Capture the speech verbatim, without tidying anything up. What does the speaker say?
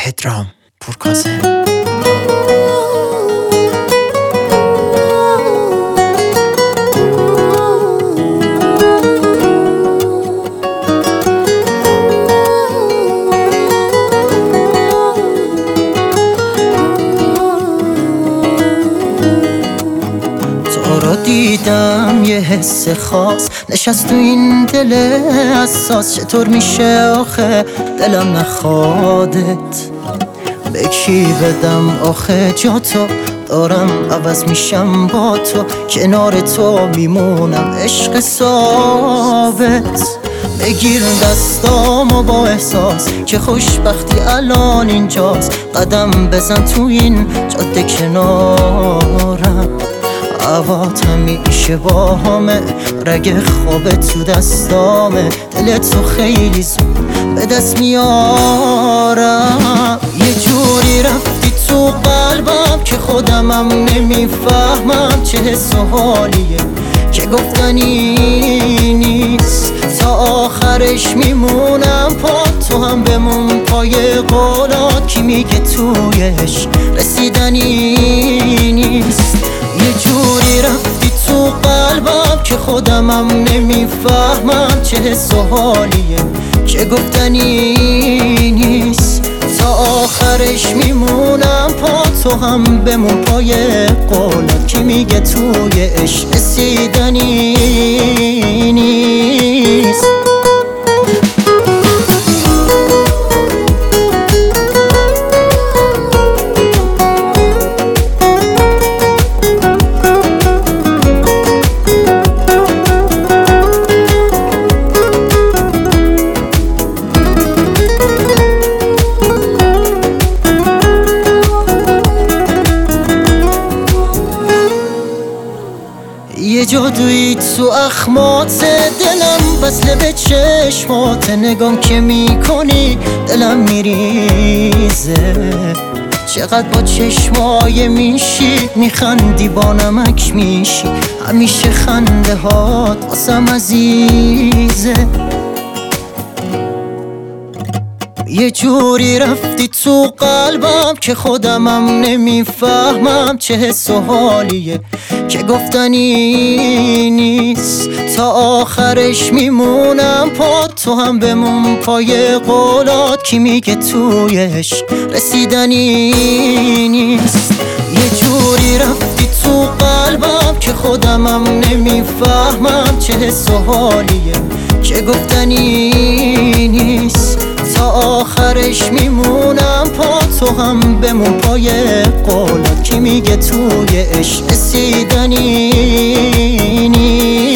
پدرام پورکازه. دیدم یه حس خاص نشست تو این دل حساس. چطور میشه آخه دلم نخوادت؟ به کی بدم آخه جا تو؟ دارم عوض میشم با تو، کنار تو میمونم عشق ثابت. بگیر دستامو با احساس که خوشبختی الان اینجاست. قدم بزن تو این جاده کنارم، هوات همیشه با همه، رگ خواب تو دستامه. دل تو خیلی زود به دست میارم. یه جوری رفتی تو قلبم که خودمم نمیفهمم چه حس و حالیه که گفتنی نیست. تا آخرش میمونم پا تو هم بمون پای قولات. کی میگه تویش رسیدنی نیست؟ یه جوری رفتی تو قلبم که خودمم نمیفهمم چه حس و حالیه که گفتنی نیست. تا آخرش میمونم پا تو هم بمون پای قولات. کی میگه توی عشق رسیدنی نیست؟ یه جادویی تو اخمات دلم وصله به چشمات. نگام که میکنی دلم میریزه. چقدر با چشمای میشی میخندی با نمک میشی. همیشه خنده هات واسم عزیزه. یه جوری رفتی تو قلبم که خودمم نمیفهمم چه حس و حالیه که گفتنی نیست. تا آخرش میمونم پا تو هم بمون پای قولات. کی میگه توی عشق رسیدنی نیست؟ یه جوری رفتی تو قلبم که خودمم نمیفهمم چه حس و حالیه که گفتنی نیست. تا آخرش میمونم پا تو هم بمون پای قولات. کی میگه توی عشق رسیدنی نیست؟